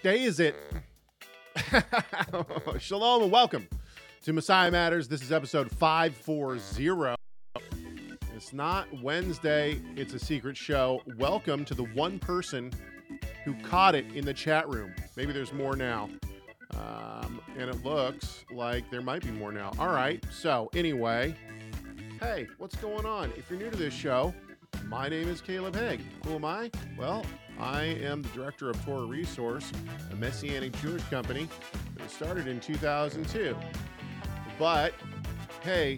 day is it? Shalom and welcome to Messiah Matters. This is episode 540. It's not Wednesday. It's a secret show. Welcome to the one person who caught it in the chat room. Maybe there's more now. And it looks like there might be more now. All right. So anyway, hey, what's going on? If you're new to this show, my name is Caleb Haig. Who am I? Well, I am the director of Torah Resource, a Messianic Jewish company that was started in 2002. But, hey,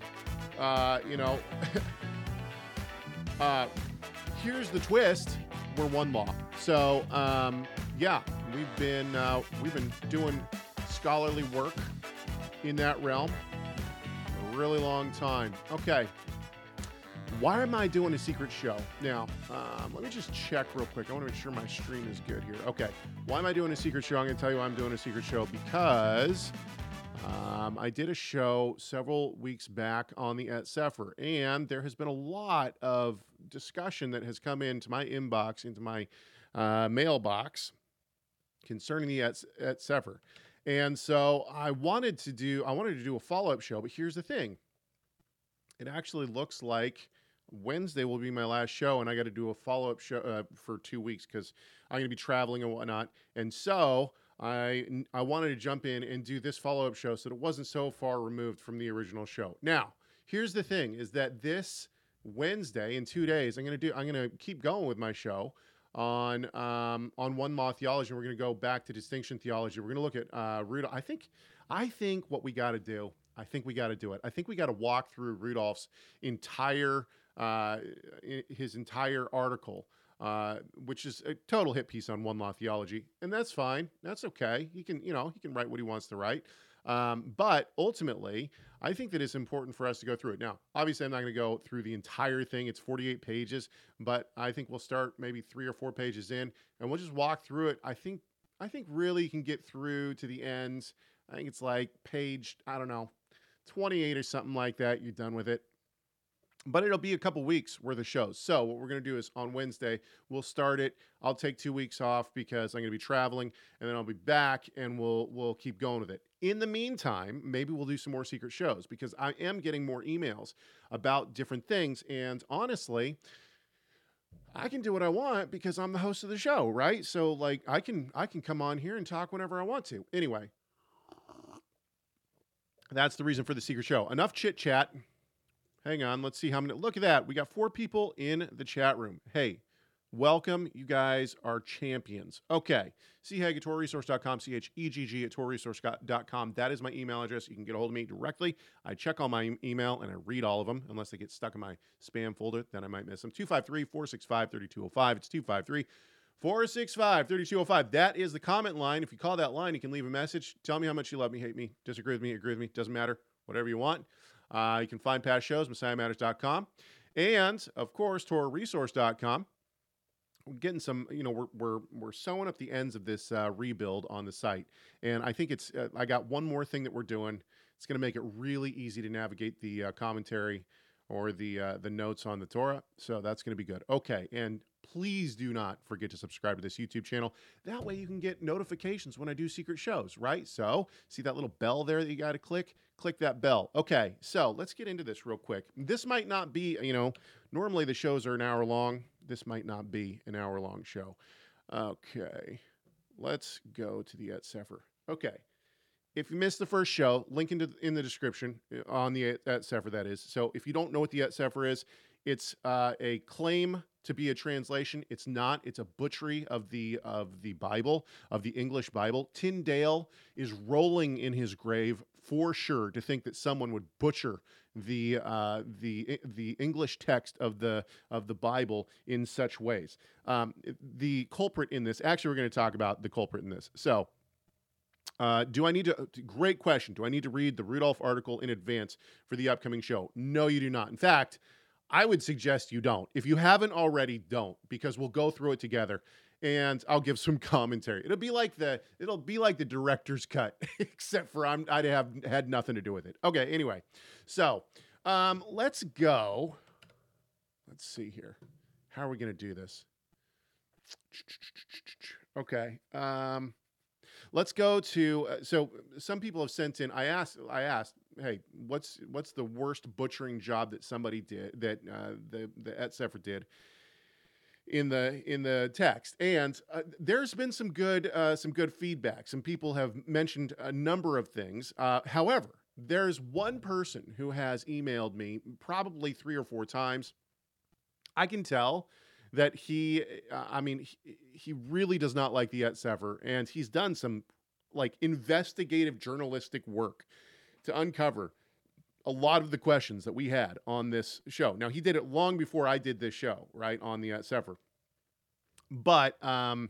here's the twist. We're one law. So, we've been doing scholarly work in that realm for a really long time. Okay. Why am I doing a secret show? Now, let me just check real quick. I want to make sure my stream is good here. Okay. Why am I doing a secret show? I'm going to tell you why I'm doing a secret show because I did a show several weeks back on the Et Sefer, and there has been a lot of discussion that has come into my inbox, into my mailbox concerning the Et Sefer. And so I wanted to do a follow-up show, but here's the thing. It actually looks like Wednesday will be my last show, and I got to do a follow-up show for 2 weeks because I'm going to be traveling and whatnot. And so I wanted to jump in and do this follow-up show so that it wasn't so far removed from the original show. Now, here's the thing: is that this Wednesday in 2 days, I'm going to keep going with my show on one law theology. And we're going to go back to distinction theology. We're going to look at Rudolph. I think what we got to do. I think we got to do it. I think we got to walk through Rudolph's entire article, which is a total hit piece on one law theology, and that's fine. That's okay. He can write what he wants to write. But ultimately, I think that it's important for us to go through it. Now, obviously, I'm not going to go through the entire thing. It's 48 pages, but I think we'll start maybe 3 or 4 pages in, and we'll just walk through it. I think really you can get through to the end. I think it's like page, 28 or something like that. You're done with it. But it'll be a couple weeks worth of shows. So what we're going to do is on Wednesday, we'll start it. I'll take 2 weeks off because I'm going to be traveling, and then I'll be back, and we'll keep going with it. In the meantime, maybe we'll do some more secret shows because I am getting more emails about different things. And honestly, I can do what I want because I'm the host of the show, right? So like I can come on here and talk whenever I want to. Anyway, that's the reason for the secret show. Enough chit chat. Hang on. Let's see how many. Look at that. We got 4 people in the chat room. Hey, welcome. You guys are champions. Okay. chegg at TorahResource.com, CHEGG at TorahResource.com. That is my email address. You can get a hold of me directly. I check all my email and I read all of them unless they get stuck in my spam folder. Then I might miss them. 253-465-3205. It's 253-465-3205. That is the comment line. If you call that line, you can leave a message. Tell me how much you love me, hate me, disagree with me, agree with me. Doesn't matter. Whatever you want. You can find past shows, MessiahMatters.com. And, of course, TorahResource.com. We're getting some, we're sewing up the ends of this rebuild on the site. And I think I got one more thing that we're doing. It's going to make it really easy to navigate the commentary or the notes on the Torah. So that's going to be good. Okay, and please do not forget to subscribe to this YouTube channel. That way you can get notifications when I do secret shows, right? So see that little bell there that you got to click? Click that bell. Okay, so let's get into this real quick. This might not be, normally the shows are an hour long. This might not be an hour-long show. Okay, let's go to the Et Sefer. Okay. If you missed the first show, link in the description on the Et Sefer, that is. So if you don't know what the Et Sefer is, it's a claim to be a translation. It's not. It's a butchery of the Bible, of the English Bible. Tyndale is rolling in his grave for sure to think that someone would butcher the English text of the Bible in such ways. The culprit in this. Actually, we're going to talk about the culprit in this. So. Great question. Do I need to read the Rudolph article in advance for the upcoming show? No, you do not. In fact, I would suggest you don't. If you haven't already, don't, because we'll go through it together and I'll give some commentary. It'll be like the director's cut, except for I'd have had nothing to do with it. Okay. Anyway, so, let's go. Let's see here. How are we going to do this? Okay. let's go to. So some people have sent in. I asked, hey, what's the worst butchering job that somebody did that the Et Sefer did in the text, and there's been some good feedback. Some people have mentioned a number of things. However, there's one person who has emailed me probably 3 or 4 times. I can tell that he really does not like the Et Sefer, and he's done some like investigative journalistic work to uncover a lot of the questions that we had on this show. Now, he did it long before I did this show, right, on the Et Sefer. But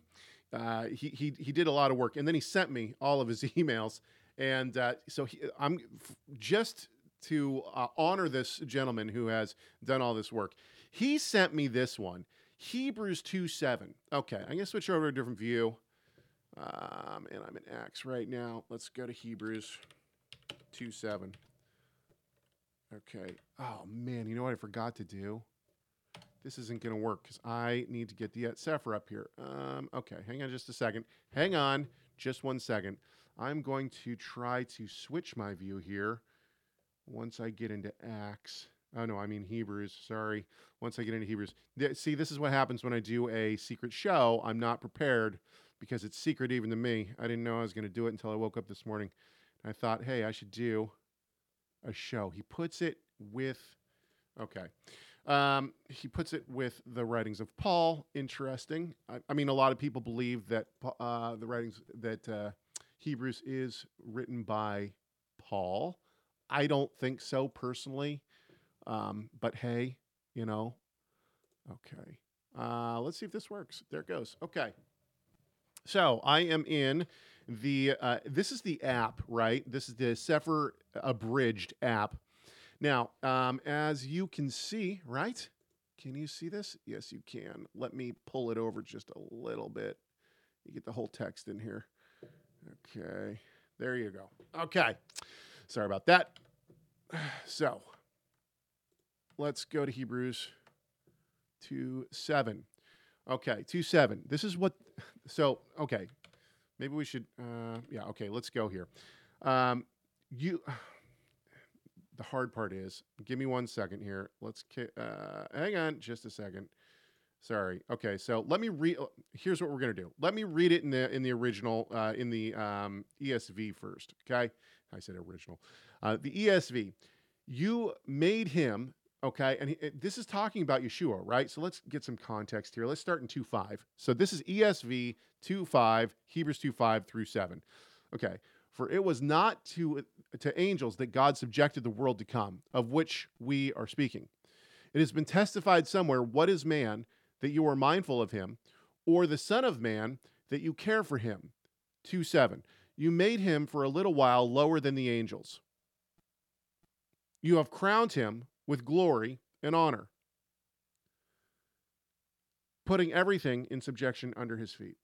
he did a lot of work, and then he sent me all of his emails, and I'm just to honor this gentleman who has done all this work. He sent me this one, Hebrews 2:7. Okay, I'm gonna switch over to a different view, and I'm in Acts right now. Let's go to Hebrews 2:7. Okay. Oh man, you know what I forgot to do? This isn't going to work because I need to get the Et Sefer up here. Okay, hang on just a second. Hang on just 1 second. I'm going to try to switch my view here once I get into Acts. Oh, no, I mean Hebrews. Sorry. Once I get into Hebrews. See, this is what happens when I do a secret show. I'm not prepared because it's secret even to me. I didn't know I was going to do it until I woke up this morning. I thought, hey, I should do a show. He puts it with... Okay. He puts it with the writings of Paul. Interesting. I mean, a lot of people believe that the writings that Hebrews is written by Paul. I don't think so personally. But hey, you know. Okay. Let's see if this works. There it goes. Okay. So I am in the. This is the app, right? This is the Sefer Abridged app. Now, as you can see, right? Can you see this? Yes, you can. Let me pull it over just a little bit. You get the whole text in here. Okay. There you go. Okay. Sorry about that. So, let's go to Hebrews 2:7. Okay, 2:7. This is what... So, okay. Maybe we should... yeah, okay, let's go here. The hard part is, give me 1 second here. Let's hang on just a second. Sorry. Okay, so let me read. Here's what we're gonna do. Let me read it in the original in the ESV first. Okay, I said original. The ESV. You made him. Okay, and this is talking about Yeshua, right? So let's get some context here. Let's start in 2:5. So this is ESV 2:5, Hebrews 2:5 through 7. Okay. For it was not to angels that God subjected the world to come, of which we are speaking. It has been testified somewhere, what is man, that you are mindful of him, or the Son of Man, that you care for him. 2:7. You made him for a little while lower than the angels. You have crowned him with glory and honor, putting everything in subjection under his feet.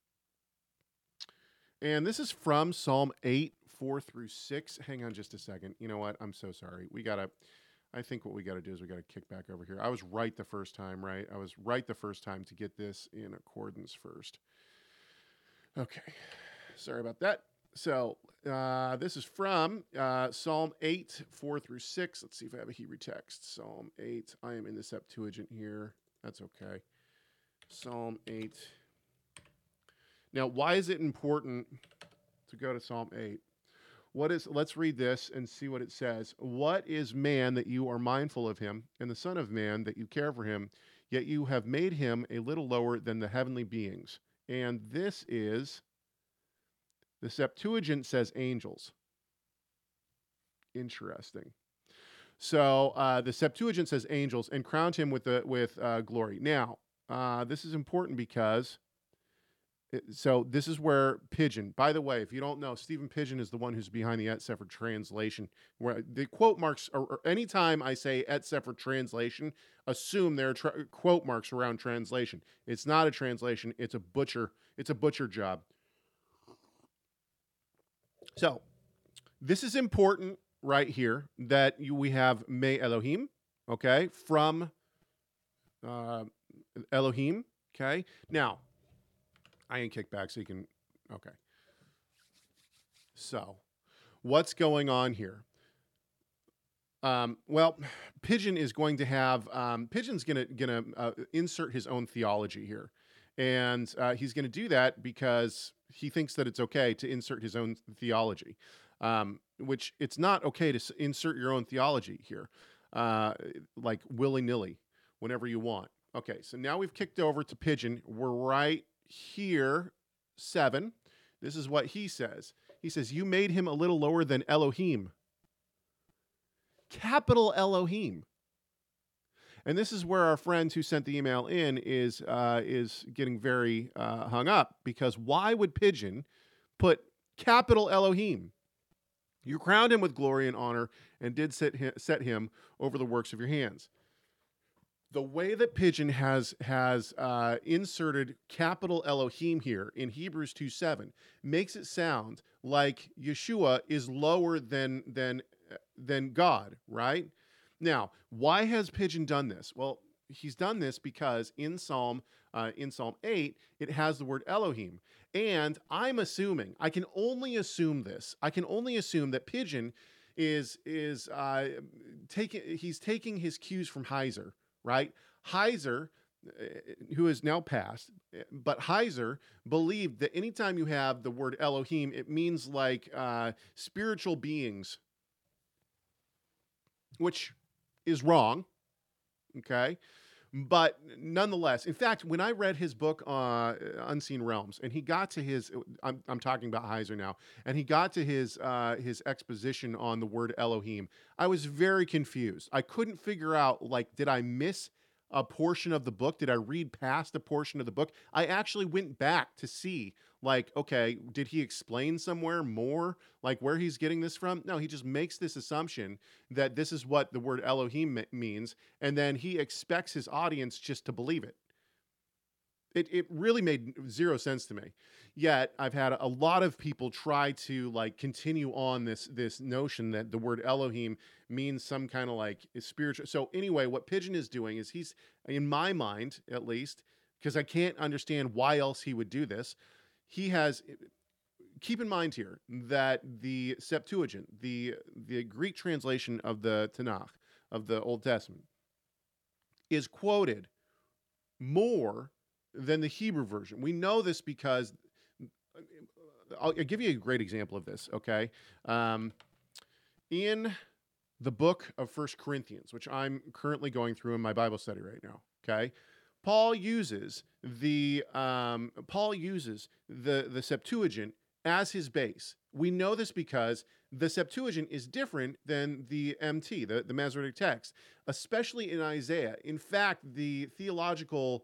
And this is from Psalm 8, 4 through 6. Hang on just a second. You know what? I'm so sorry. I think what we got to do is we got to kick back over here. I was right the first time, right? I was right the first time to get this in accordance first. Okay. Sorry about that. So this is from Psalm 8, 4 through 6. Let's see if I have a Hebrew text. Psalm 8. I am in the Septuagint here. That's okay. Psalm 8. Now, why is it important to go to Psalm 8? Let's read this and see what it says. What is man that you are mindful of him, and the Son of Man that you care for him, yet you have made him a little lower than the heavenly beings. And this is, the Septuagint says angels. Interesting. So the Septuagint says angels and crowned him with glory. Now, this is important because... So this is where Pidgeon, by the way, if you don't know, Stephen Pidgeon is the one who's behind the Et Sefer translation, where the quote marks, or anytime I say Et Sefer translation, assume there are quote marks around translation. It's not a translation. It's a butcher job. So this is important right here that we have Me Elohim, okay, from Elohim, okay. Now, I ain't kicked back so you can, okay. So, what's going on here? Well, Pigeon is going to have Pigeon's gonna insert his own theology here, and he's going to do that because he thinks that it's okay to insert his own theology, which it's not okay to insert your own theology here, uh, like willy nilly, whenever you want. Okay, so now we've kicked over to Pigeon. We're right here, 7. This is what he says. He says, "You made him a little lower than Elohim." Capital Elohim. And this is where our friend who sent the email in is getting very hung up, because why would Pigeon put capital Elohim? You crowned him with glory and honor and did set him over the works of your hands. The way that Pigeon has inserted capital Elohim here in Hebrews 2:7 makes it sound like Yeshua is lower than God, right? Now, why has Pigeon done this? Well, he's done this because in Psalm 8 it has the word Elohim, and I'm assuming, I can only assume that Pigeon is taking his cues from Heiser, right? Heiser, who is now passed, but Heiser believed that anytime you have the word Elohim, it means like spiritual beings, which is wrong, okay? But nonetheless, in fact, when I read his book, Unseen Realms, and he got to his, I'm talking about Heiser now, and he got to his exposition on the word Elohim, I was very confused. I couldn't figure out, like, did I miss a portion of the book? Did I read past a portion of the book? I actually went back to see, like, okay, did he explain somewhere more, like where he's getting this from? No, he just makes this assumption that this is what the word Elohim means, and then he expects his audience just to believe it. It really made zero sense to me. Yet I've had a lot of people try to like continue on this notion that the word Elohim means some kind of like spiritual. So anyway, what Pigeon is doing is he's, in my mind at least, because I can't understand why else he would do this, he has, keep in mind here that the Septuagint, the Greek translation of the Tanakh, of the Old Testament, is quoted more than the Hebrew version. We know this because I'll give you a great example of this, okay? In the book of 1 Corinthians, which I'm currently going through in my Bible study right now, okay? Paul uses the Septuagint as his base. We know this because the Septuagint is different than the MT, the Masoretic text, especially in Isaiah. In fact, the theological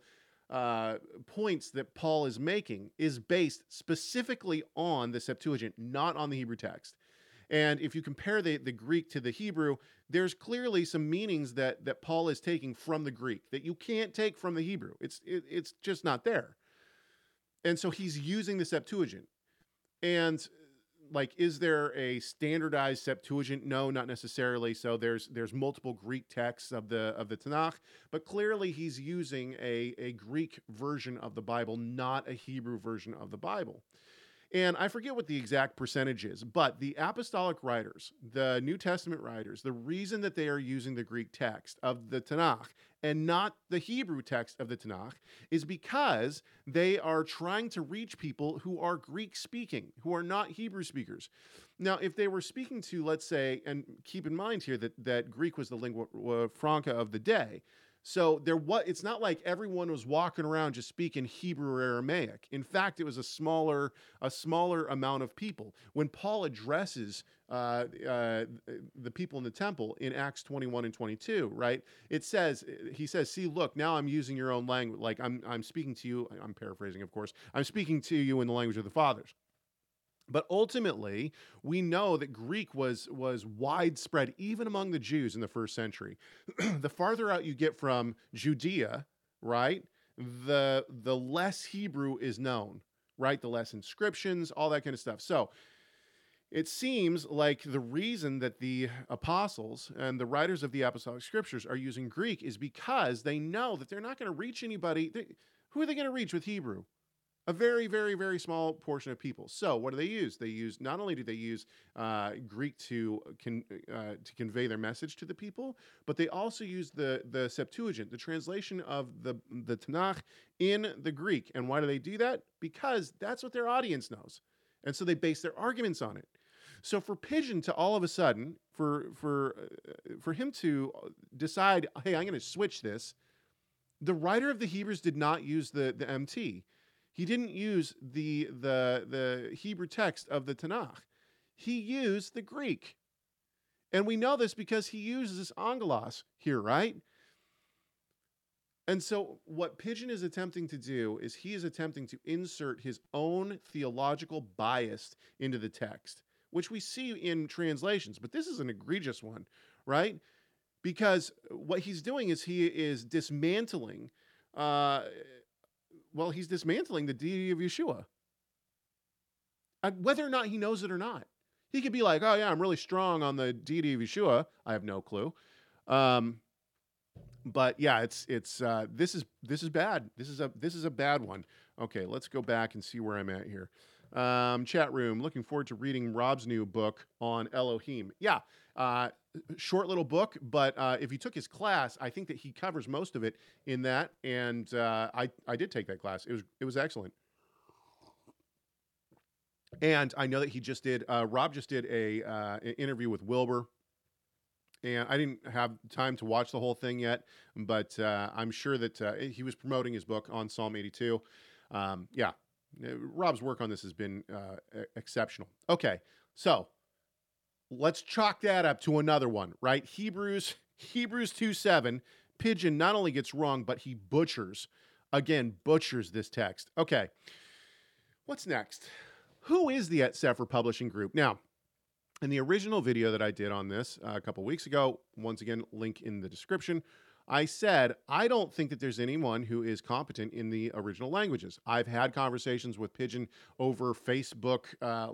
points that Paul is making is based specifically on the Septuagint, not on the Hebrew text. And if you compare the Greek to the Hebrew, there's clearly some meanings that Paul is taking from the Greek that you can't take from the Hebrew. It's just not there. And so he's using the Septuagint. And like, is there a standardized Septuagint? No, not necessarily. So there's multiple Greek texts of the Tanakh, but clearly he's using a Greek version of the Bible, not a Hebrew version of the Bible. And I forget what the exact percentage is, but the apostolic writers, the New Testament writers, the reason that they are using the Greek text of the Tanakh and not the Hebrew text of the Tanakh is because they are trying to reach people who are Greek speaking, who are not Hebrew speakers. Now, if they were speaking to, let's say, and keep in mind here that Greek was the lingua franca of the day. So it's not like everyone was walking around just speaking Hebrew or Aramaic. In fact, it was a smaller amount of people. When Paul addresses the people in the temple in Acts 21 and 22, right? He says, "See, look, now I'm using your own language. Like I'm speaking to you. I'm paraphrasing, of course. I'm speaking to you in the language of the fathers." But ultimately, we know that Greek was widespread even among the Jews in the first century. The farther out you get from Judea, right, the less Hebrew is known, right? The less inscriptions, all that kind of stuff. So it seems like the reason that the apostles and the writers of the apostolic scriptures are using Greek is because they know that they're not going to reach anybody. Who are they going to reach with Hebrew? A very, very, very small portion of people. So what do they use? They use, not only do they use Greek to convey their message to the people, but they also use the Septuagint, the translation of the Tanakh in the Greek. And why do they do that? Because that's what their audience knows, and so they base their arguments on it. So for Pigeon to all of a sudden, for him to decide, hey, I'm going to switch this. The writer of the Hebrews did not use the MT. He didn't use the Hebrew text of the Tanakh. He used the Greek. And we know this because he uses angelos here, right? And so what Pigeon is attempting to do is he is attempting to insert his own theological bias into the text, which we see in translations, but this is an egregious one, right? Because what he's doing is he is dismantling he's dismantling the deity of Yeshua. Whether or not he knows it or not. He could be like, oh yeah, I'm really strong on the deity of Yeshua. I have no clue. But yeah, this is bad. This is a bad one. Okay, let's go back and see where I'm at here. Chat room, looking forward to reading Rob's new book on Elohim. Yeah, short little book, but if you took his class, I think that he covers most of it in that. And I did take that class. It was excellent. And I know that he just did. Rob just did an interview with Wilbur. And I didn't have time to watch the whole thing yet, but I'm sure that he was promoting his book on Psalm 82. Yeah. Rob's work on this has been exceptional. Okay, so let's chalk that up to another one, right? Hebrews 2:7. Pigeon not only gets wrong, but he butchers this text. Okay, what's next? Who is the Et Sefer Publishing Group? Now, in the original video that I did on this a couple weeks ago, once again, link in the description, I said, I don't think that there's anyone who is competent in the original languages. I've had conversations with Pigeon over Facebook.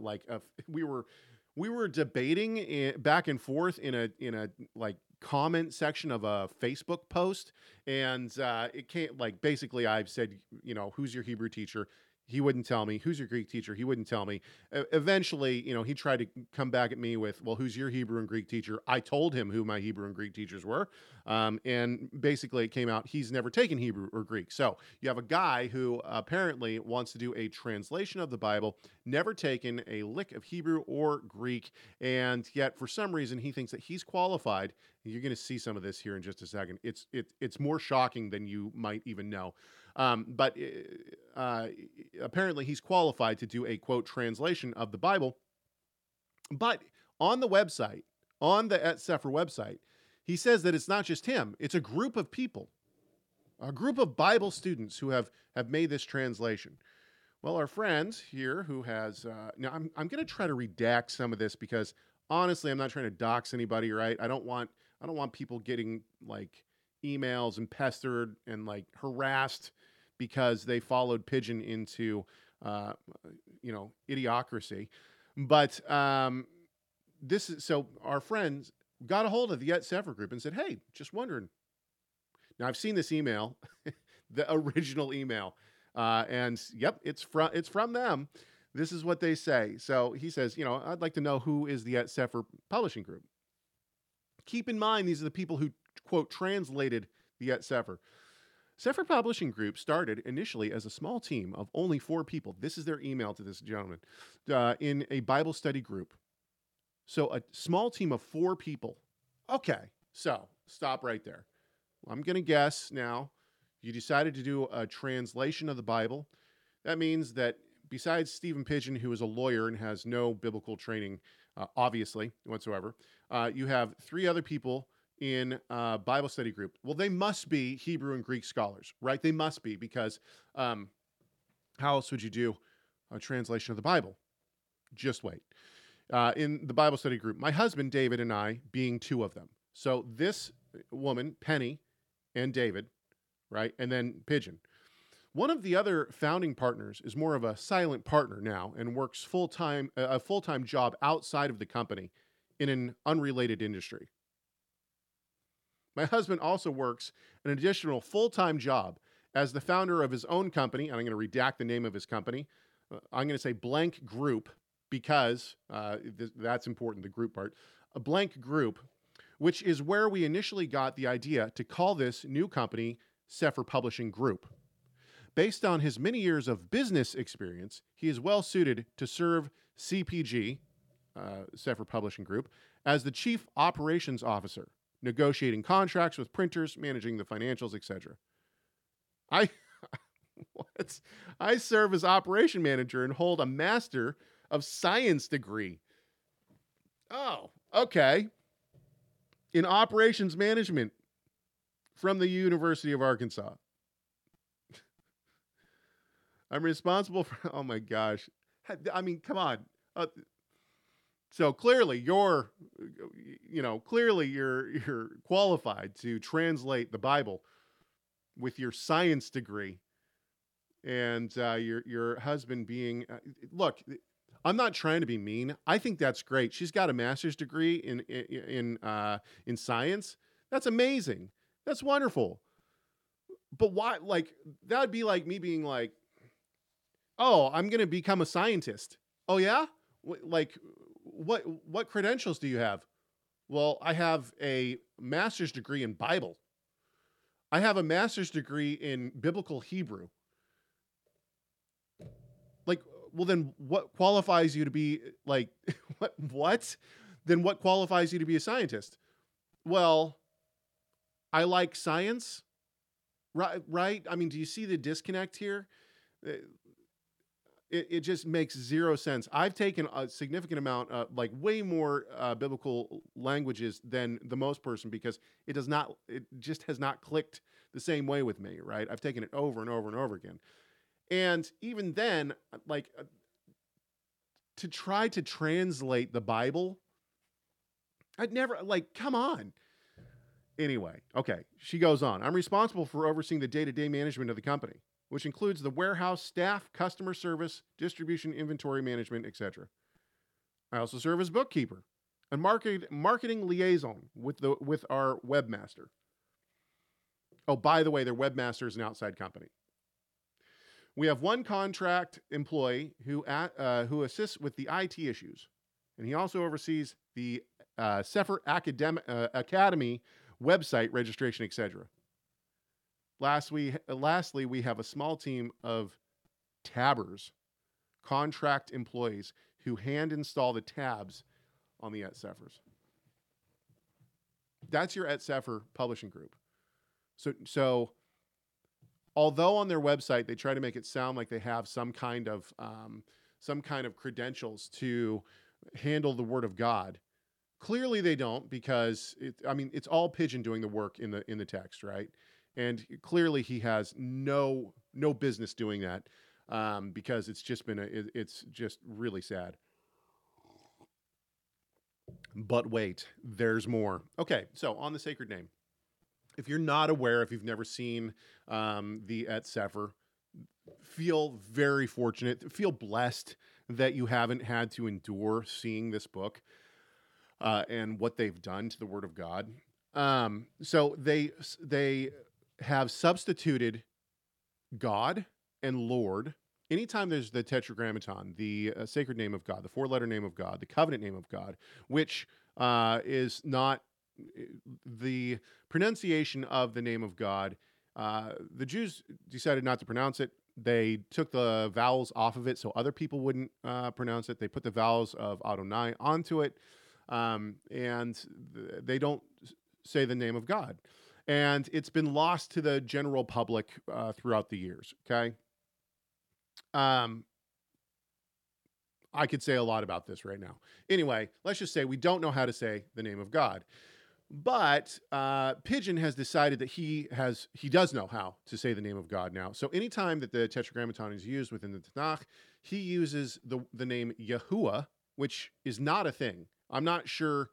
We were debating back and forth in a like comment section of a Facebook post. And it can't, like, basically I've said, who's your Hebrew teacher? He wouldn't tell me. Who's your Greek teacher? He wouldn't tell me. Eventually, he tried to come back at me with, well, who's your Hebrew and Greek teacher? I told him who my Hebrew and Greek teachers were. And basically it came out he's never taken Hebrew or Greek. So you have a guy who apparently wants to do a translation of the Bible, never taken a lick of Hebrew or Greek, and yet for some reason he thinks that he's qualified. You're going to see some of this here in just a second. It's more shocking than you might even know. But apparently he's qualified to do a, quote, translation of the Bible. But on the website, on the Et Sefer website, he says that it's not just him. It's a group of people, a group of Bible students who have made this translation. Well, our friend here who has, now I'm going to try to redact some of this because honestly, I'm not trying to dox anybody, right? I don't want people getting like emails and pestered and like harassed because they followed Pigeon into, idiocracy. But this is, so our friends got a hold of the Et Sefer group and said, hey, just wondering. Now I've seen this email, the original email, and yep, it's from them. This is what they say. So he says, I'd like to know who is the Et Sefer Publishing Group. Keep in mind, these are the people who, quote, translated the Et Sefer. Sefer Publishing Group started initially as a small team of only 4 people. This is their email to this gentleman, in a Bible study group. So a small team of 4 people. Okay, so stop right there. I'm going to guess now you decided to do a translation of the Bible. That means that besides Stephen Pigeon, who is a lawyer and has no biblical training, obviously, whatsoever, you have 3 other people in a Bible study group. Well, they must be Hebrew and Greek scholars, right? They must be, because how else would you do a translation of the Bible? Just wait. In the Bible study group, my husband, David, and I being 2 of them. So this woman, Penny, and David, right? And then Pigeon. One of the other founding partners is more of a silent partner now and works a full-time job outside of the company in an unrelated industry. My husband also works an additional full-time job as the founder of his own company, and I'm going to redact the name of his company. I'm going to say Blank Group because that's important, the group part. A Blank Group, which is where we initially got the idea to call this new company Sefer Publishing Group. Based on his many years of business experience, he is well suited to serve CPG, Sefer Publishing Group, as the Chief Operations Officer, negotiating contracts with printers, managing the financials, etc. I serve as operation manager and hold a Master of Science degree. Oh, okay. In operations management from the University of Arkansas. I'm responsible for, oh my gosh. I mean, come on. So clearly you're qualified to translate the Bible with your science degree, and your husband being, look, I'm not trying to be mean. I think that's great. She's got a master's degree in science. That's amazing. That's wonderful. But why? Like, that would be like me being like, oh, I'm going to become a scientist. Oh yeah? Like, what credentials do you have? Well, I have a master's degree in Bible. I have a master's degree in biblical Hebrew. Like, well, then what qualifies you to be like, what? Then what qualifies you to be a scientist? Well, I like science, right? I mean, do you see the disconnect here? It just makes zero sense. I've taken a significant amount, like way more biblical languages than the most person because it just has not clicked the same way with me, right? I've taken it over and over and over again. And even then, like, to try to translate the Bible, I'd never, like, come on. Anyway, okay, she goes on. I'm responsible for overseeing the day-to-day management of the company, which includes the warehouse, staff, customer service, distribution, inventory management, etc. I also serve as bookkeeper and marketing liaison with our webmaster. Oh, by the way, their webmaster is an outside company. We have one contract employee who assists with the IT issues, and he also oversees the Sefer Academy website registration, etc. Lastly, we have a small team of tabbers, contract employees who hand install the tabs on the Sephers. That's your Sefer Publishing Group. So although on their website they try to make it sound like they have some kind of credentials to handle the Word of God, clearly they don't, because it's all Pigeon doing the work in the text, right? And clearly he has no business doing that, because it's just really sad. But wait, there's more. Okay, so on the sacred name. If you're not aware, if you've never seen the Et Sefer, feel very fortunate, feel blessed that you haven't had to endure seeing this book and what they've done to the Word of God. So they have substituted God and Lord. Anytime there's the Tetragrammaton, the sacred name of God, the four-letter name of God, the covenant name of God, which is not the pronunciation of the name of God. The Jews decided not to pronounce it. They took the vowels off of it so other people wouldn't pronounce it. They put the vowels of Adonai onto it, and they don't say the name of God. And it's been lost to the general public throughout the years, okay? I could say a lot about this right now. Anyway, let's just say we don't know how to say the name of God. But Pigeon has decided that he does know how to say the name of God now. So anytime that the Tetragrammaton is used within the Tanakh, he uses the name Yahuwah, which is not a thing. I'm not sure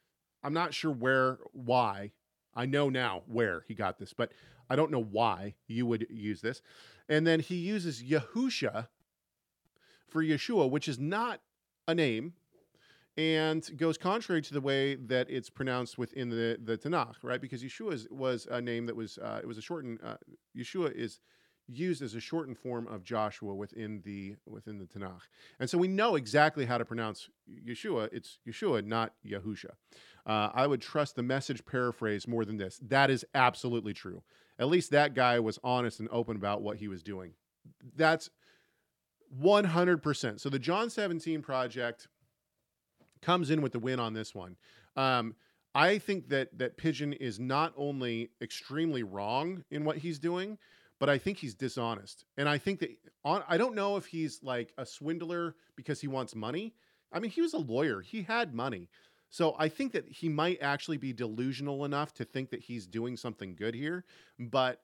why. I know now where he got this, but I don't know why you would use this. And then he uses Yahusha for Yeshua, which is not a name. and goes contrary to the way that it's pronounced within the Tanakh, right? Because Yeshua was a name that was it was a shortened. Yeshua is used as a shortened form of Joshua within the Tanakh, and so we know exactly how to pronounce Yeshua. It's Yeshua, not Yahusha. I would trust the Message paraphrase more than this. That is absolutely true. At least that guy was honest and open about what he was doing. That's 100%. So the John 17 Project comes in with the win on this one. I think that Pigeon is not only extremely wrong in what he's doing, but I think he's dishonest. And I think that I don't know if he's like a swindler because he wants money. I mean, he was a lawyer. He had money. So I think that he might actually be delusional enough to think that he's doing something good here. But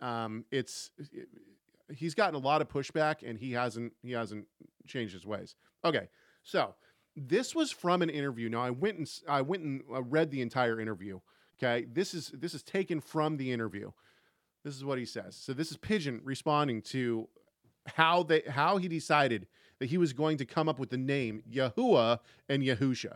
he's gotten a lot of pushback, and he hasn't changed his ways. Okay, so this was from an interview. Now I went and read the entire interview. Okay, this is taken from the interview. This is what he says. So this is Pigeon responding to how he decided that he was going to come up with the name Yahuwah and Yahusha.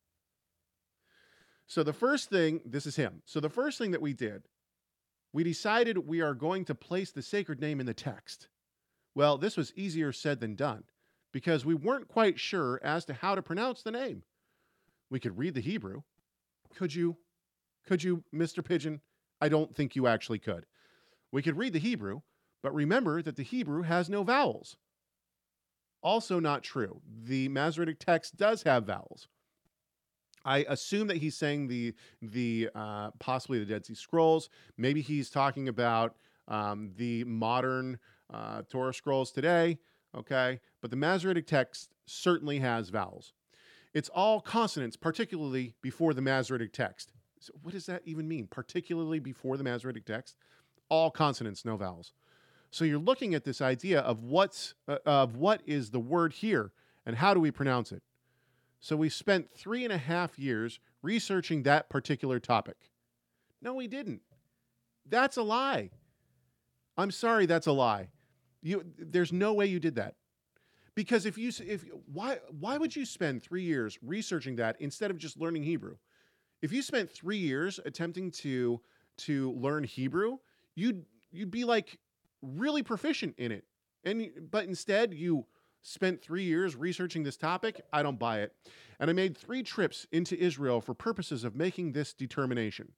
So the first thing, this is him. So the first thing that we did, we decided we are going to place the sacred name in the text. Well, this was easier said than done because we weren't quite sure as to how to pronounce the name. We could read the Hebrew. Could you, Mr. Pigeon? I don't think you actually could. We could read the Hebrew, but remember that the Hebrew has no vowels. Also not true. The Masoretic text does have vowels. I assume that he's saying the possibly the Dead Sea Scrolls. Maybe he's talking about the modern Torah scrolls today. Okay, but the Masoretic text certainly has vowels. It's all consonants, particularly before the Masoretic text. So what does that even mean? Particularly before the Masoretic text, all consonants, no vowels. So you're looking at this idea of what is the word here and how do we pronounce it. So we spent 3.5 years researching that particular topic. No, we didn't. That's a lie. I'm sorry, that's a lie. There's no way you did that. Because why would you spend 3 years researching that instead of just learning Hebrew? If you spent 3 years attempting to learn Hebrew, you'd be like really proficient in it. But instead you spent 3 years researching this topic. I don't buy it. And I made 3 trips into Israel for purposes of making this determination.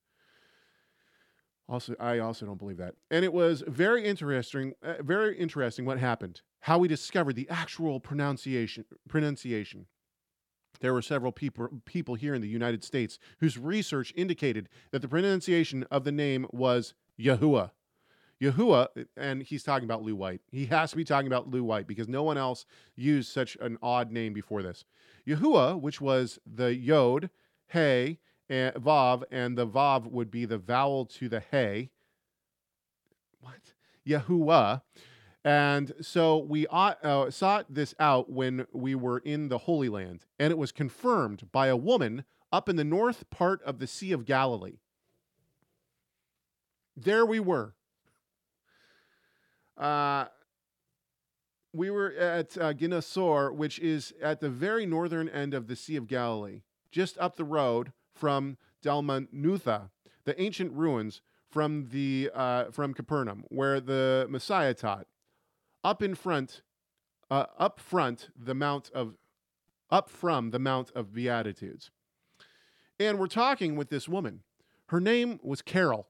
I also don't believe that. And it was very interesting what happened, how we discovered the actual pronunciation. There were several people here in the United States whose research indicated that the pronunciation of the name was Yahuwah. Yahuwah, and he's talking about Lou White. He has to be talking about Lou White because no one else used such an odd name before this. Yahuwah, which was the Yod, Hey, and Vav, and the Vav would be the vowel to the Hey. What? Yahuwah. And so we sought this out when we were in the Holy Land, and it was confirmed by a woman up in the north part of the Sea of Galilee. There we were. We were at Gennesar, which is at the very northern end of the Sea of Galilee, just up the road from Dalmanutha, the ancient ruins from Capernaum, where the Messiah taught. Up from the Mount of Beatitudes. And we're talking with this woman. Her name was Carol.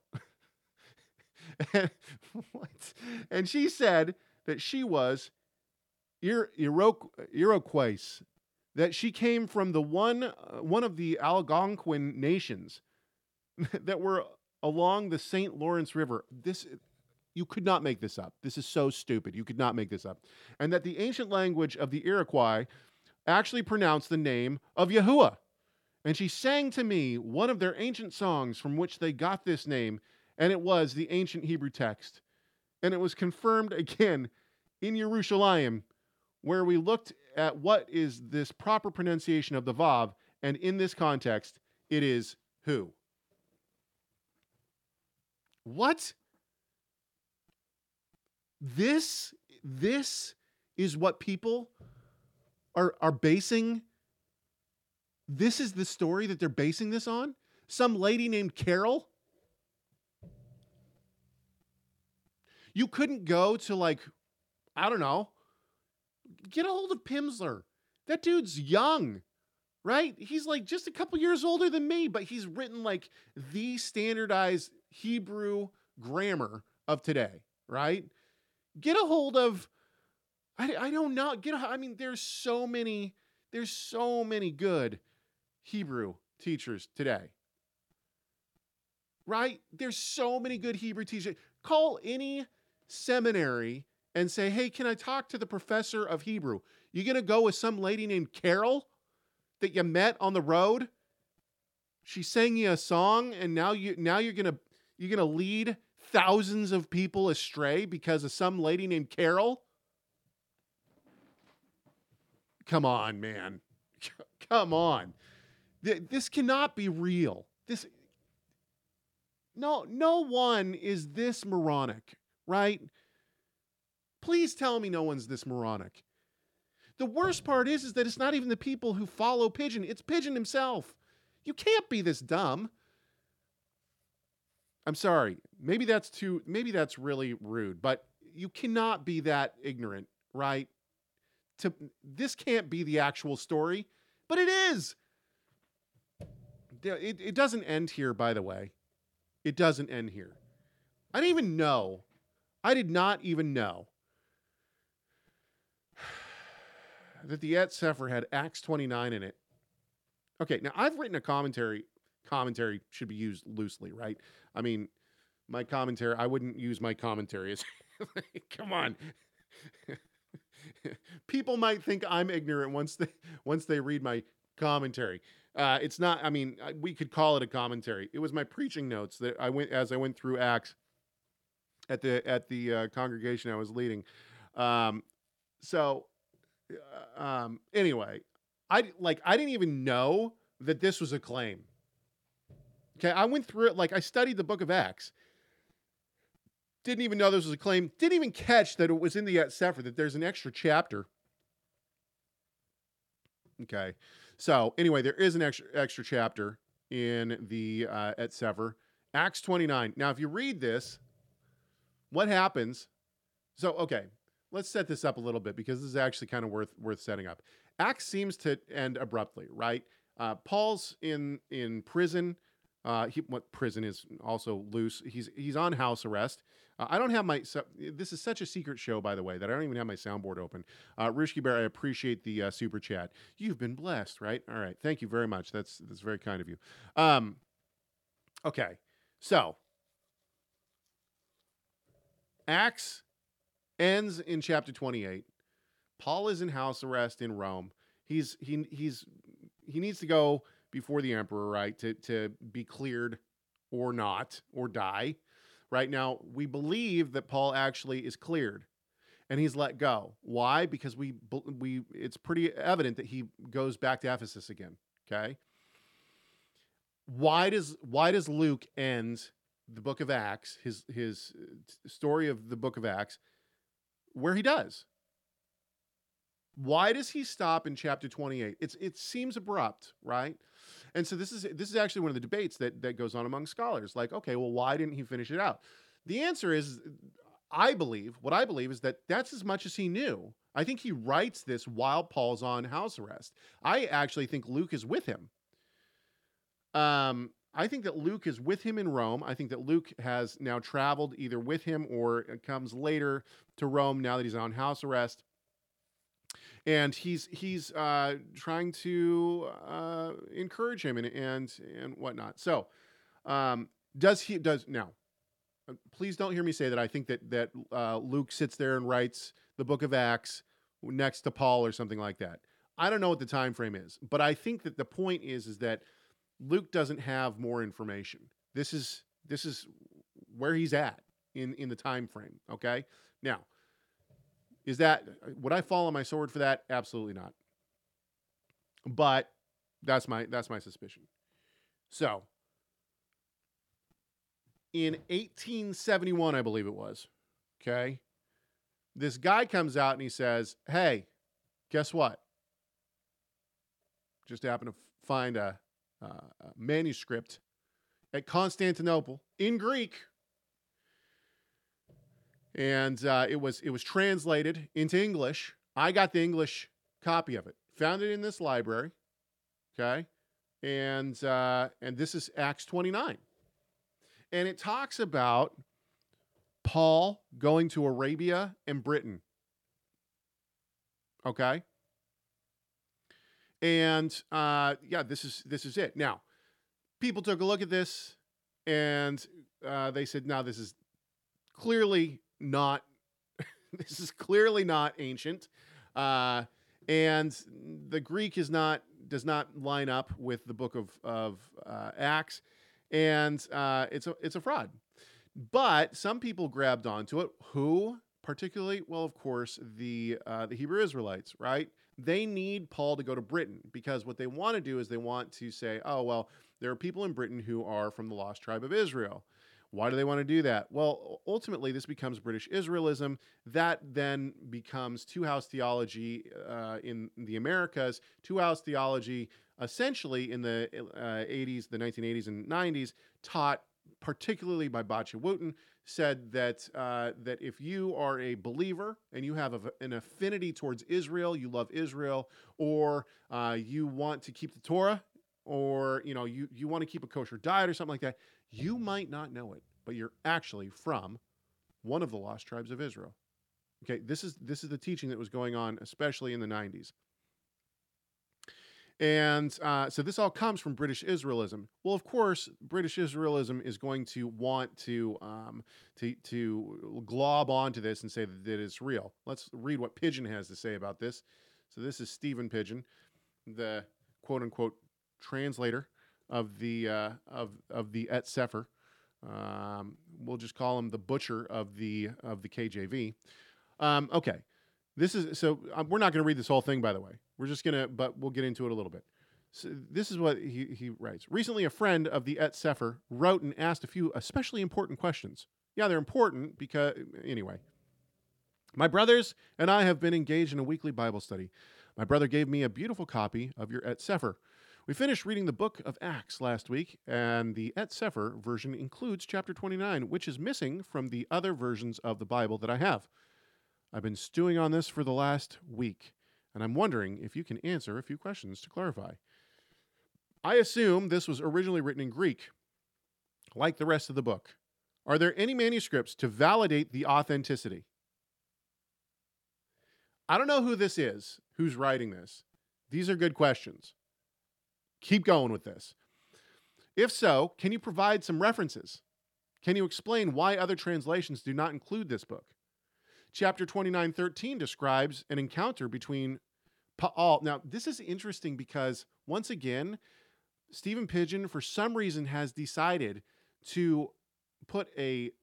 And she said that she was Iroquois, that she came from the one of the Algonquin nations that were along the St. Lawrence River. You could not make this up. This is so stupid. You could not make this up. And that the ancient language of the Iroquois actually pronounced the name of Yahuwah. And she sang to me one of their ancient songs from which they got this name, and it was the ancient Hebrew text. And it was confirmed again in Yerushalayim, where we looked at what is this proper pronunciation of the Vav, and in this context, it is who? What? This is what people are basing This is the story that they're basing this on? Some lady named Carol? You couldn't go to, like, I don't know, get a hold of Pimsleur. That dude's young, right? He's like just a couple years older than me, but he's written like the standardized Hebrew grammar of today, right? Get a hold of, I don't know, I mean, there's so many good Hebrew teachers today, right? There's so many good Hebrew teachers. Call any seminary and say, hey, can I talk to the professor of Hebrew? You going to go with some lady named Carol that you met on the road? She sang you a song, and now you're going to lead thousands of people astray because of some lady named Carol? Come on, man. Come on. This cannot be real. No one is this moronic, right? Please tell me no one's this moronic. The worst part is that it's not even the people who follow Pigeon. It's Pigeon himself. You can't be this dumb. I'm sorry. Maybe that's really rude, but you cannot be that ignorant, right? This can't be the actual story, but it is. It doesn't end here, by the way. It doesn't end here. I did not even know that the Et Sefer had Acts 29 in it. Okay, now I've written a commentary. Commentary should be used loosely, right? I mean, my commentary, I wouldn't use my commentary as, come on. People might think I'm ignorant once they read my commentary. It's not, I mean, we could call it a commentary. It was my preaching notes that I went through Acts at the congregation I was leading. Anyway, I didn't even know that this was a claim. Okay, I went through it, like I studied the book of Acts. Didn't even know this was a claim. Didn't even catch that it was in the Et Sefer, that there's an extra chapter. Okay, so anyway, there is an extra chapter in the Et Sefer, Acts 29. Now, if you read this, what happens? So, okay, let's set this up a little bit because this is actually kind of worth setting up. Acts seems to end abruptly, right? Paul's in prison. Prison is also loose. He's on house arrest. I don't have this is such a secret show, by the way, that I don't even have my soundboard open. Rishki Bear, I appreciate the super chat. You've been blessed, right? All right. Thank you very much. That's very kind of you. Okay. So Acts ends in chapter 28. Paul is in house arrest in Rome. He needs to go before the emperor, right, to be cleared or not, or die. Right now, we believe that Paul actually is cleared and he's let go. Why? Because it's pretty evident that he goes back to Ephesus again. Okay. Why does Luke end the book of Acts, his story of the book of Acts, where he does? Why does he stop in chapter 28? It seems abrupt, right? And so this is actually one of the debates that goes on among scholars. Like, okay, well, why didn't he finish it out? The answer is, what I believe is that that's as much as he knew. I think he writes this while Paul's on house arrest. I actually think Luke is with him. I think that Luke is with him in Rome. I think that Luke has now traveled either with him or comes later to Rome now that he's on house arrest. And he's trying to encourage him and whatnot. So now, please don't hear me say that I think that Luke sits there and writes the book of Acts next to Paul or something like that. I don't know what the time frame is, but I think that the point is that Luke doesn't have more information. This is where he's at in the time frame. Okay, now. Would I fall on my sword for that? Absolutely not. But that's my suspicion. So, in 1871, I believe it was, okay, this guy comes out and he says, hey, guess what? Just happened to find a manuscript at Constantinople in Greek, and it was translated into English. I got the English copy of it, found it in this library, okay, and this is Acts 29, and it talks about Paul going to Arabia and Britain, okay, and this is it. Now, people took a look at this, and they said, "No, this is clearly not. This is clearly not ancient, and the Greek does not line up with the book of Acts, and it's a fraud." But some people grabbed onto it. Who particularly? Well, of course, the Hebrew Israelites, right? They need Paul to go to Britain because what they want to do is they want to say, "Oh, well, there are people in Britain who are from the lost tribe of Israel." Why do they want to do that? Well, ultimately, this becomes British Israelism. That then becomes two-house theology in the Americas. Two-house theology, essentially in the 80s, the 1980s and 90s, taught particularly by Bacha Wooten, said that that if you are a believer and you have an affinity towards Israel, you love Israel, or you want to keep the Torah, or you want to keep a kosher diet or something like that, you might not know it, but you're actually from one of the lost tribes of Israel. Okay, this is the teaching that was going on, especially in the 90s. And so this all comes from British Israelism. Well, of course, British Israelism is going to want to glob onto this and say that it's real. Let's read what Pigeon has to say about this. So this is Stephen Pigeon, the quote unquote translator of the Et Sefer. We'll just call him the butcher of the KJV. Okay. This is so we're not going to read this whole thing, by the way. We're just going to, but we'll get into it a little bit. So this is what he writes. Recently, a friend of the Et Sefer wrote and asked a few especially important questions. Yeah, they're important because, anyway. My brothers and I have been engaged in a weekly Bible study. My brother gave me a beautiful copy of your Et Sefer. We finished reading the book of Acts last week, and the Et Sefer version includes chapter 29, which is missing from the other versions of the Bible that I have. I've been stewing on this for the last week, and I'm wondering if you can answer a few questions to clarify. I assume this was originally written in Greek, like the rest of the book. Are there any manuscripts to validate the authenticity? I don't know who this is, who's writing this. These are good questions. Keep going with this. If so, can you provide some references? Can you explain why other translations do not include this book? Chapter 29:13 describes an encounter between Paul. Now, this is interesting because, once again, Stephen Pigeon, for some reason, has decided to put an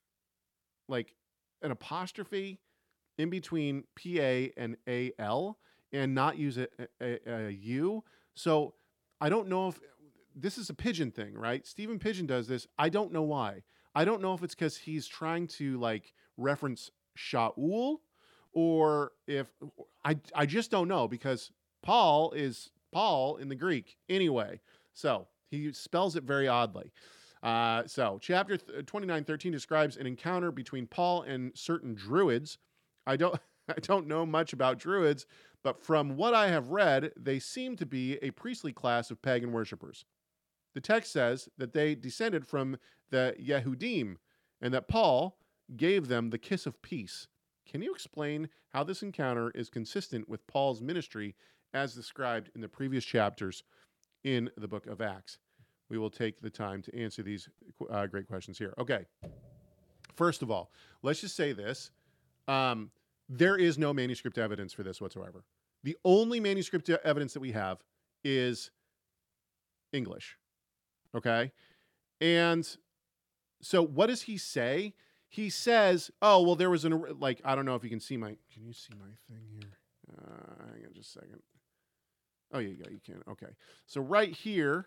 apostrophe in between P-A and A-L and not use a U. So I don't know if this is a Pigeon thing, right? Stephen Pigeon does this. I don't know why. I don't know if it's because he's trying to reference Shaul, or if I just don't know, because Paul is Paul in the Greek anyway. So he spells it very oddly. So chapter 29:13 describes an encounter between Paul and certain Druids. I don't know much about Druids, but from what I have read, they seem to be a priestly class of pagan worshippers. The text says that they descended from the Yehudim, and that Paul gave them the kiss of peace. Can you explain how this encounter is consistent with Paul's ministry as described in the previous chapters in the book of Acts? We will take the time to answer these great questions here. Okay. First of all, let's just say this. There is no manuscript evidence for this whatsoever. The only manuscript evidence that we have is English. Okay? And so what does he say? He says, oh, well, there was I don't know if you can see can you see my thing here? Hang on just a second. Oh, yeah, you can. Okay. So right here,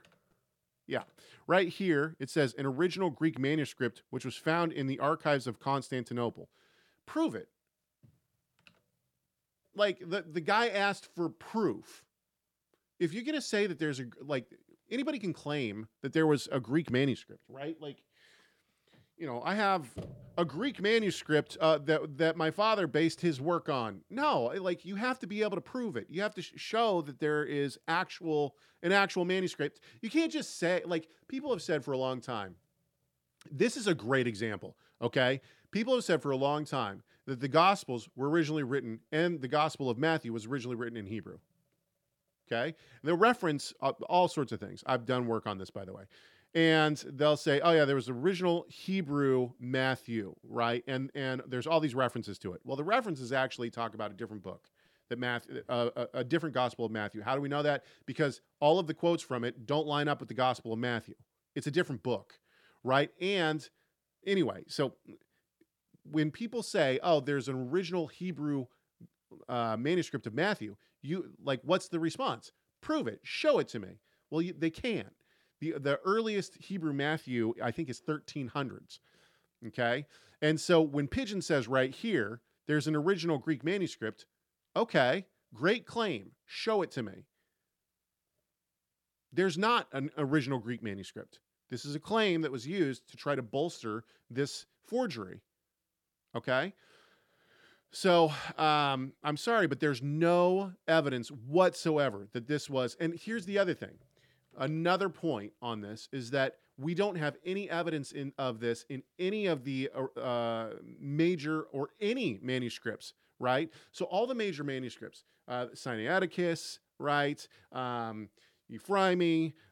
it says an original Greek manuscript, which was found in the archives of Constantinople. Prove it. The guy asked for proof. if you're going to say that there's anybody can claim that there was a Greek manuscript, right? Like, I have a Greek manuscript that my father based his work on. No, like you have to be able to prove it. You have to show that there is an actual manuscript. You can't just say, like people have said for a long time. This is a great example, okay? People have said for a long time that the Gospels were originally written, and the Gospel of Matthew was originally written in Hebrew. Okay? They'll reference all sorts of things. I've done work on this, by the way. And they'll say, oh, yeah, there was original Hebrew Matthew, right? And there's all these references to it. Well, the references actually talk about a different book, a different Gospel of Matthew. How do we know that? Because all of the quotes from it don't line up with the Gospel of Matthew. It's a different book, right? And anyway, so when people say, oh, there's an original Hebrew manuscript of Matthew, what's the response? Prove it. Show it to me. Well, they can't. The earliest Hebrew Matthew, I think, is 1300s. Okay? And so when Pigeon says right here, there's an original Greek manuscript, okay, great claim. Show it to me. There's not an original Greek manuscript. This is a claim that was used to try to bolster this forgery. Okay? So I'm sorry, but there's no evidence whatsoever that this was. And here's the other thing. Another point on this is that we don't have any evidence of this in any of the major or any manuscripts, right? So all the major manuscripts, Sinaiticus, right? Euphraemi,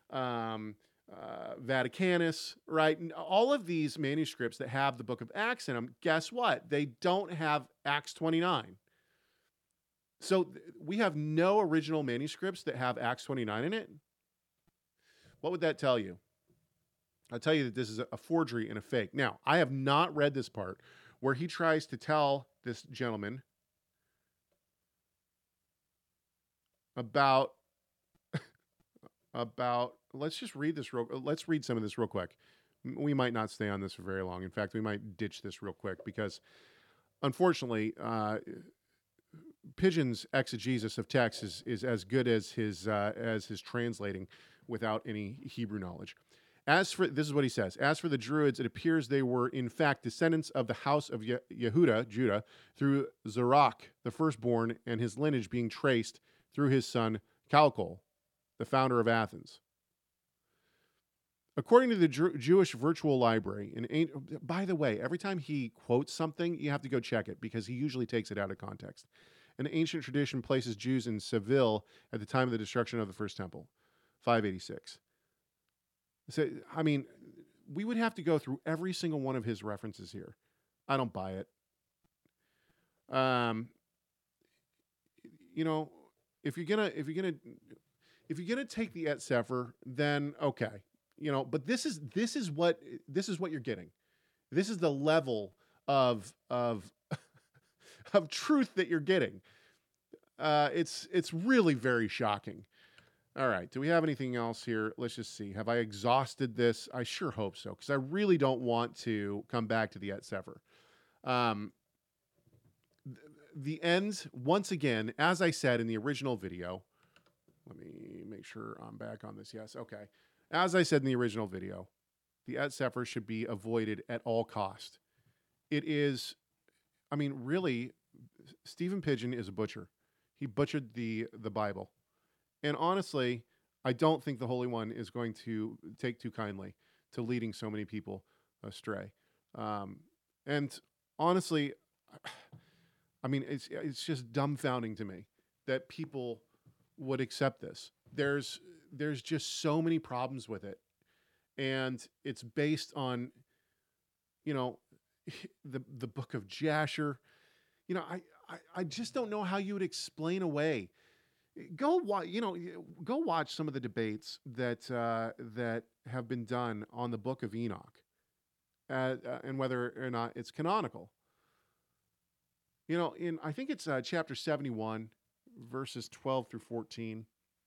Vaticanus, right? And all of these manuscripts that have the book of Acts in them, guess what? They don't have Acts 29. So we have no original manuscripts that have Acts 29 in it. What would that tell you? I'll tell you that this is a forgery and a fake. Now, I have not read this part where he tries to tell this gentleman about let's read some of this real quick. We might not stay on this for very long. In fact, we might ditch this real quick because unfortunately, Pigeon's exegesis of text is as good as his translating without any Hebrew knowledge. This is what he says. As for the Druids, it appears they were in fact descendants of the house of Yehuda, Judah, through Zerach, the firstborn, and his lineage being traced through his son Calcol, the founder of Athens. According to the Jewish Virtual Library, by the way, every time he quotes something, you have to go check it because he usually takes it out of context. An ancient tradition places Jews in Seville at the time of the destruction of the first temple, 586. So, I mean, we would have to go through every single one of his references here. I don't buy it. If you're gonna take the Et Sefer, then okay, But this is what you're getting. This is the level of of truth that you're getting. It's really very shocking. All right. Do we have anything else here? Let's just see. Have I exhausted this? I sure hope so, because I really don't want to come back to the Et Sefer. The end, once again, as I said in the original video, let me make sure I'm back on this. Yes. Okay. As I said in the original video, the Et Sefer should be avoided at all cost. It is, really, Stephen Pigeon is a butcher. He butchered the Bible. And honestly, I don't think the Holy One is going to take too kindly to leading so many people astray. And honestly, it's just dumbfounding to me that people would accept this. There's just so many problems with it. And it's based on, the book of Jasher. I just don't know how you would explain away. Go watch some of the debates that have been done on the book of Enoch, and whether or not it's canonical. I think it's chapter 71, verses 12 through 14.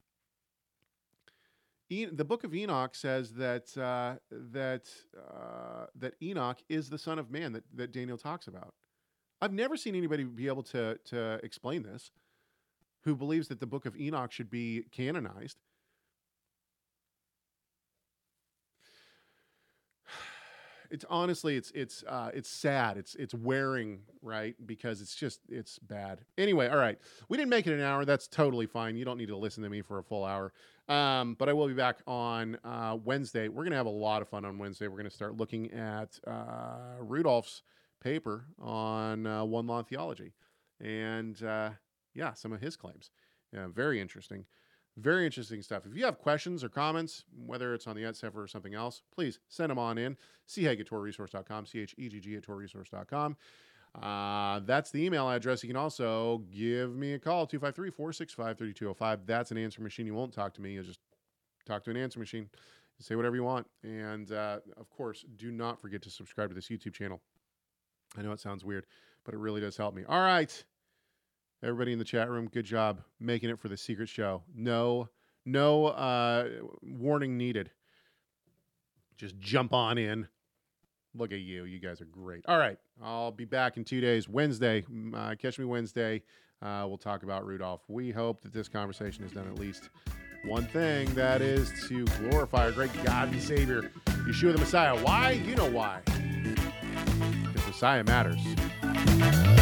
The book of Enoch says that Enoch is the son of man that Daniel talks about. I've never seen anybody be able to explain this. who believes that the Book of Enoch should be canonized. It's honestly, it's sad. It's wearing, right? Because it's bad. Anyway, all right. We didn't make it an hour. That's totally fine. You don't need to listen to me for a full hour. But I will be back on Wednesday. We're going to have a lot of fun on Wednesday. We're going to start looking at Rudolph's paper on one law theology. And some of his claims. Yeah, very interesting. Very interesting stuff. If you have questions or comments, whether it's on the @Sefer or something else, please send them on in. chegg@torahresource.com, chegg@torahresource.com. That's the email address. You can also give me a call, 253-465-3205. That's an answer machine. You won't talk to me. You'll just talk to an answer machine. Say whatever you want. And, of course, do not forget to subscribe to this YouTube channel. I know it sounds weird, but it really does help me. All right. Everybody in the chat room, good job making it for the secret show. No warning needed. Just jump on in. Look at you. You guys are great. All right. I'll be back in 2 days. Wednesday. Catch me Wednesday. We'll talk about Rudolph. We hope that this conversation has done at least one thing. That is to glorify our great God and Savior, Yeshua the Messiah. Why? You know why. Because Messiah matters.